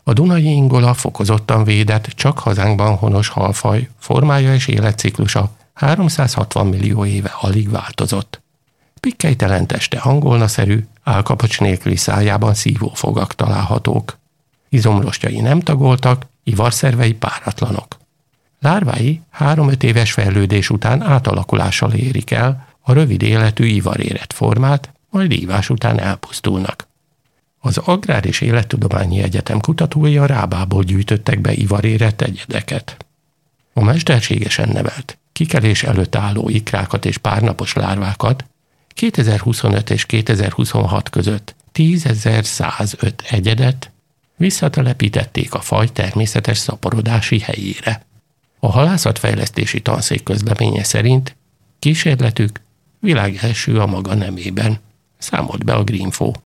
A dunai ingola fokozottan védett, csak hazánkban honos halfaj, formája és életciklusa 360 millió éve alig változott. Pikkelytelen teste angolnaszerű, állkapocs nélküli szájában szívófogak találhatók. Izomrostjai nem tagoltak, ivarszervei páratlanok. Lárvái 3-5 éves fejlődés után átalakulással érik el a rövid életű ivarérett formát, majd ívás után elpusztulnak. Az Agrár- és Élettudományi Egyetem kutatói a rábából gyűjtöttek be ivarérett egyedeket. A mesterségesen nevelt, kikelés előtt álló ikrákat és párnapos lárvákat 2025 és 2026 között 10.105 egyedet visszatelepítették a faj természetes szaporodási helyére. A halászatfejlesztési tanszék közleménye szerint kísérletük világelső a maga nemében, számolt be a Greenfo.